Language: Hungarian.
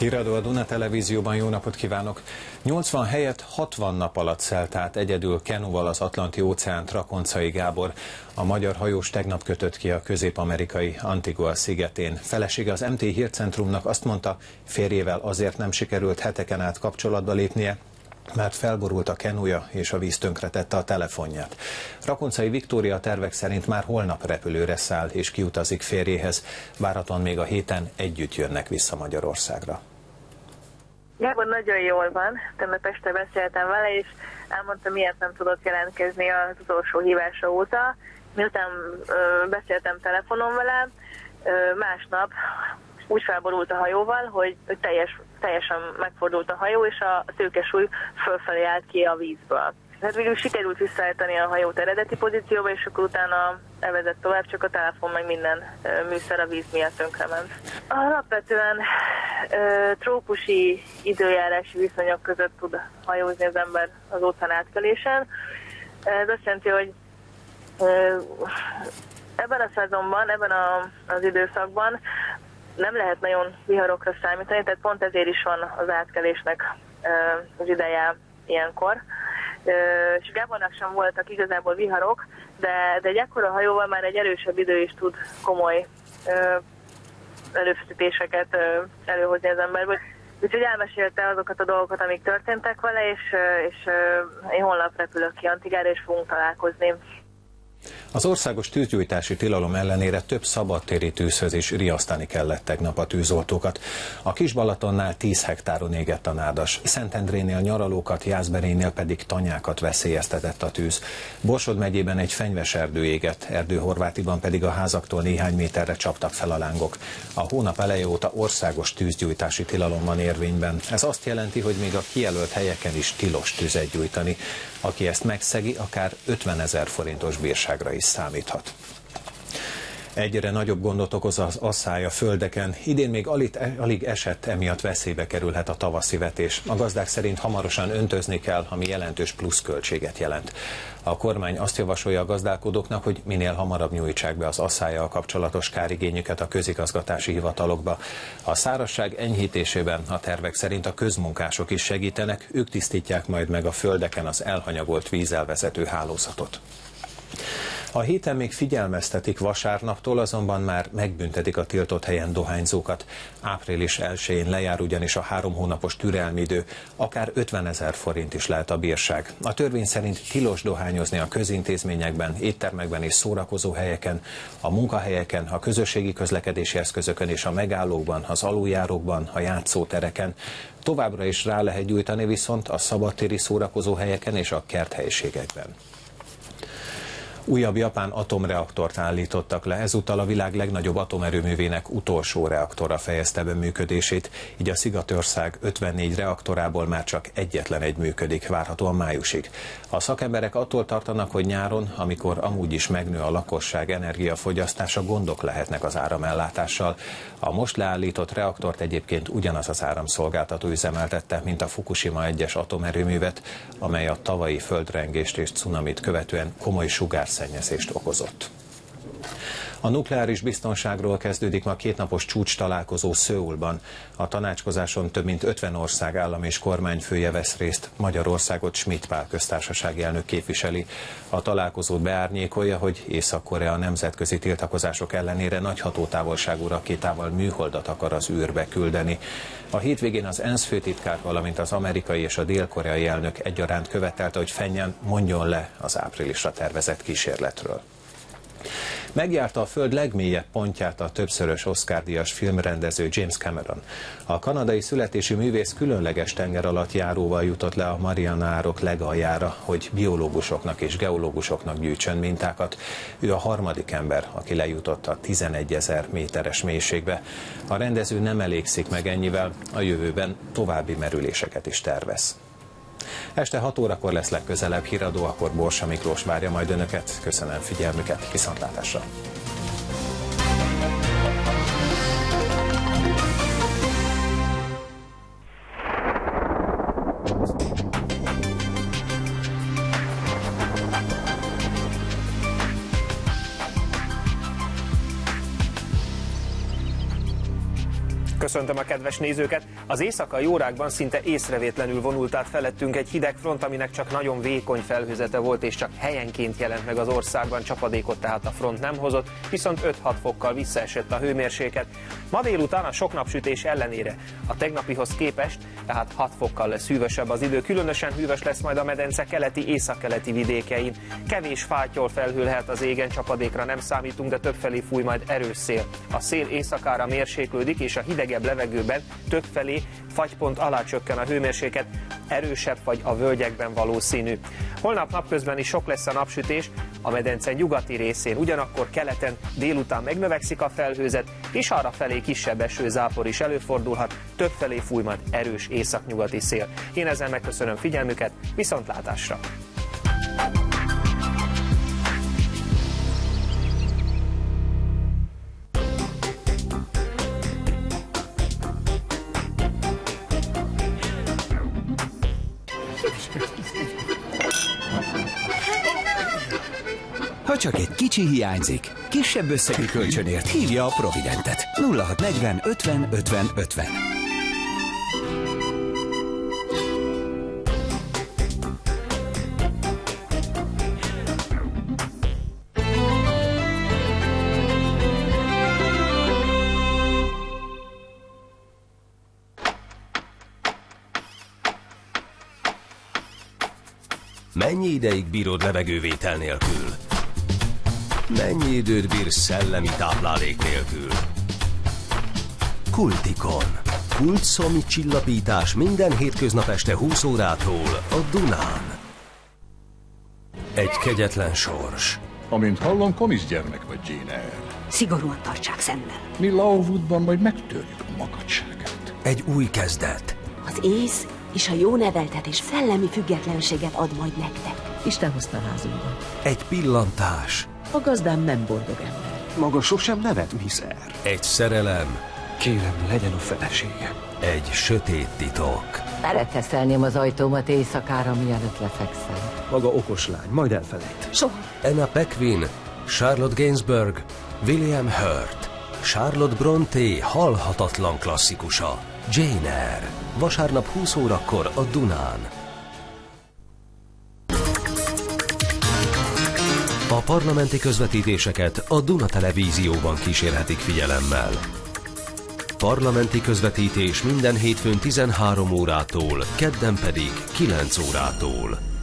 Híradó a Duna Televízióban, jó napot kívánok! 80 helyett 60 nap alatt szelt át egyedül kenúval az Atlanti-óceánt Rakoncai Gábor. A magyar hajós tegnap kötött ki a közép-amerikai Antigua szigetén. Felesége az MT Hírcentrumnak azt mondta, férjével azért nem sikerült heteken át kapcsolatba lépnie, mert felborult a kenúja és a víz tönkretette a telefonját. Rakoncai Viktória tervek szerint már holnap repülőre száll és kiutazik férjéhez. Várhatóan még a héten együtt jönnek vissza Magyarországra. Gábor nagyon jól van, tegnap este beszéltem vele, és elmondta, miért nem tudott jelentkezni az utolsó hívása óta. Miután beszéltem telefonon vele, másnap úgy felborult a hajóval, hogy teljesen megfordult a hajó, és a szőkesúly fölfelé állt ki a vízből. Hát végül sikerült visszaállítani a hajót eredeti pozícióba, és akkor utána elvezett tovább, csak a telefon meg minden műszer a víz miatt tönkrement. Alapvetően trópusi időjárási viszonyok között tud hajózni az ember az óceán átkelésen. Ez azt jelenti, hogy ebben a szezonban, ebben az időszakban nem lehet nagyon viharokra számítani, tehát pont ezért is van az átkelésnek az ideje ilyenkor. És Gábornak sem voltak igazából viharok, de egy ekkora hajóval már egy erősebb idő is tud komoly előfeszítéseket előhozni az emberből. Úgyhogy elmesélte azokat a dolgokat, amik történtek vele, és én holnap repülök ki Antigára, és fogunk találkozni. Az országos tűzgyújtási tilalom ellenére több szabadtéri tűzhöz is riasztani kellett tegnap a tűzoltókat. A Kis-Balatonnál 10 hektáron égett a nádas, Szentendrénél nyaralókat, Jászberénél pedig tanyákat veszélyeztetett a tűz. Borsod megyében egy fenyves erdő égett, Erdőhorvátiban pedig a házaktól néhány méterre csaptak fel a lángok. A hónap eleje óta országos tűzgyújtási tilalom van érvényben. Ez azt jelenti, hogy még a kijelölt helyeken is tilos tüzet gyújtani. Aki ezt megszegi, akár 50 000 forintos bírságra is számíthat. Egyre nagyobb gondot okoz az asszály a földeken. Idén még alig esett, emiatt veszélybe kerülhet a tavaszi vetés. A gazdák szerint hamarosan öntözni kell, ami jelentős pluszköltséget jelent. A kormány azt javasolja a gazdálkodóknak, hogy minél hamarabb nyújtsák be az asszállyal kapcsolatos kárigényüket a közigazgatási hivatalokba. A szárazság enyhítésében a tervek szerint a közmunkások is segítenek, ők tisztítják majd meg a földeken az elhanyagolt vízelvezető hálózatot. A héten még figyelmeztetik, vasárnaptól azonban már megbüntetik a tiltott helyen dohányzókat. Április 1-én lejár ugyanis a 3 hónapos türelmidő, akár 50 000 forint is lehet a bírság. A törvény szerint tilos dohányozni a közintézményekben, éttermekben és szórakozó helyeken, a munkahelyeken, a közösségi közlekedési eszközökön és a megállókban, az aluljárókban, a játszótereken. Továbbra is rá lehet gyújtani viszont a szabadtéri szórakozó helyeken és a kerthelyiségekben. Újabb japán atomreaktort állítottak le, ezúttal a világ legnagyobb atomerőművének utolsó reaktora fejezte be működését, így a Szigetország 54 reaktorából már csak egyetlen egy működik, várhatóan májusig. A szakemberek attól tartanak, hogy nyáron, amikor amúgy is megnő a lakosság energiafogyasztása, gondok lehetnek az áramellátással. A most leállított reaktort egyébként ugyanaz az áramszolgáltató üzemeltette, mint a Fukushima 1-es atomerőművet, amely a tavalyi földrengést és cunamit követően komoly sugárszennyezést okozott. A nukleáris biztonságról kezdődik ma 2 napos csúcs találkozó Szöulban. A tanácskozáson több mint 50 ország állam és kormányfője vesz részt, Magyarországot Schmidt Pál köztársasági elnök képviseli. A találkozót beárnyékolja, hogy Észak-Korea nemzetközi tiltakozások ellenére nagy hatótávolságú rakétával műholdat akar az űrbe küldeni. A hétvégén az ENSZ főtitkár, valamint az amerikai és a dél-koreai elnök egyaránt követelte, hogy Pjongjang mondjon le az áprilisra tervezett kísérletről. Megjárta a föld legmélyebb pontját a többszörös Oscar-díjas filmrendező James Cameron. A kanadai születésű művész különleges tengeralattjáróval jutott le a Mariana-árok legaljára, hogy biológusoknak és geológusoknak gyűjtsön mintákat. Ő a harmadik ember, aki lejutott a 11 000 méteres mélységbe. A rendező nem elégszik meg ennyivel, a jövőben további merüléseket is tervez. Este 6 órakor lesz legközelebb híradó, akkor Borsa Miklós várja majd önöket. Köszönöm figyelmüket, viszontlátásra! köszöntöm a kedves nézőket! Az éjszakai órákban szinte észrevétlenül vonult át felettünk egy hideg front, aminek csak nagyon vékony felhőzete volt, és csak helyenként jelent meg az országban, csapadékot tehát a front nem hozott, viszont 5-6 fokkal visszaesett a hőmérséklet. Ma délután a sok napsütés ellenére a tegnapihoz képest, tehát 6 fokkal lesz hűvösebb az idő, különösen hűvös lesz majd a medence keleti, északkeleti vidékein. Kevés fátyol felhő lehet az égen, csapadékra nem számítunk, de többfelé fúj majd erős szél. A szél éjszakára mérséklődik, és a hidegebb levegőben többfelé fagypont alá csökken a hőmérséklet, erősebb fagy a völgyekben valószínű. Holnap napközben is sok lesz a napsütés a medence nyugati részén, ugyanakkor keleten délután megnövekszik a felhőzet, és arrafelé kisebb esőzápor is előfordulhat, többfelé fúj majd erős északnyugati szél. Én ezzel megköszönöm figyelmüket, viszontlátásra! Ha csak egy kicsi hiányzik, kisebb összegű kölcsönért hívja a Providentet. 0640 50 50 50. Mennyi ideig bírod levegővétel nélkül? Mennyi időt bírsz szellemi táplálék nélkül? Kultikon. Kultszomi csillapítás minden hétköznap este 20 órától a Dunán. Egy kegyetlen sors. Amint hallom, komiszgyermek vagy, Jane Eyre. Szigorúan tartsák szemben. Mi Lowoodban majd megtörjük a makacságát. Egy új kezdet. Az ész és a jó neveltetés szellemi függetlenséget ad majd nektek. Isten hozta házunkba. Egy pillantás. A gazdám nem boldog ember. Maga sosem nevet, Miss Eyre. Egy szerelem. Kérem, legyen a felesége. Egy sötét titok. Bereteszelném az ajtómat éjszakára, mielőtt lefekszem. Maga okos lány, majd elfelejt. Soha. Anna Paquin, Charlotte Gainsbourg, William Hurt, Charlotte Brontë halhatatlan klasszikusa. Jane Eyre. Vasárnap 20 órakor a Dunán. A parlamenti közvetítéseket a Duna Televízióban kísérhetik figyelemmel. Parlamenti közvetítés minden hétfőn 13 órától, kedden pedig 9 órától.